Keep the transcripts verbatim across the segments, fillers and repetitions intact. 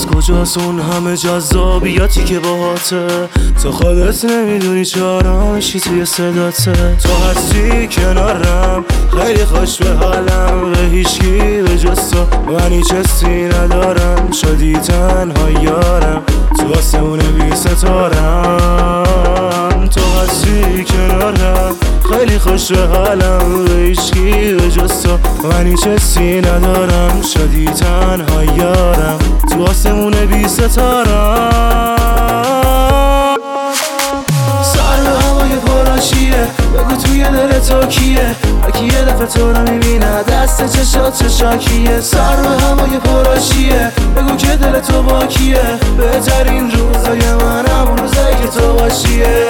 کجاست اون همه جذابیتی که باهاته؟ تو خودت نمیدونی چرا میشی توی صداته. تو هستی کنارم خیلی خوش به حالم، به هیچکی به جز تو من هیچ حسی ندارم. شدی تنها یارم تو آسمون بی ستارم. تو هستی کنارم خیلی خوش به حالم، به هیچکی به جز تو من هیچ حسی ندارم. شدی تنها یارم تو آسمون بی ستارم. سر به هوای پراشیه بگو توی دل تو کیه؟ هرکی یه دفعه تو رو میبینه دست چشات چشاکیه. سر به هوای پراشیه بگو که دل تو با کیه؟ بهترین روزای من همون روزایی که تو باشیه.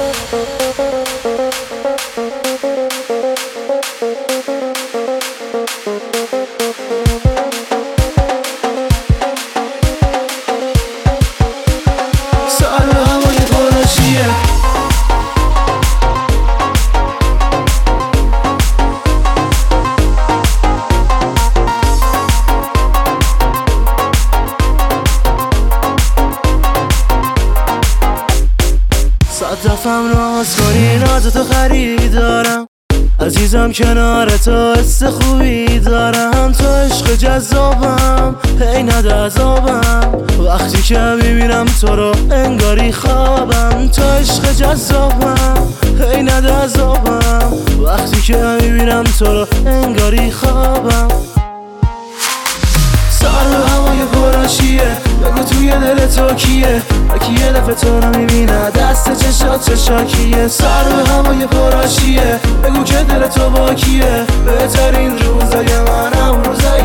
صد دفعم راز کنی ناز تو خریدارم، عزیزم کنار تو حس خوبی دارم. تو عشق جذابم هی نده عذابم، وقتی که میبینم تو رو انگاری خوابم. تو عشق جذابم هی نده عذابم، وقتی که میبینم تو رو انگاری خوابم. سر به هوای پراشیه بگو توی دل تو کیه؟ هرکی یه دفعه تو رو میبینه دست چشات چشاکیه. سر به هوای پراشیه بگو که دل تو با کیه؟ بهترین روزای من همون روزایی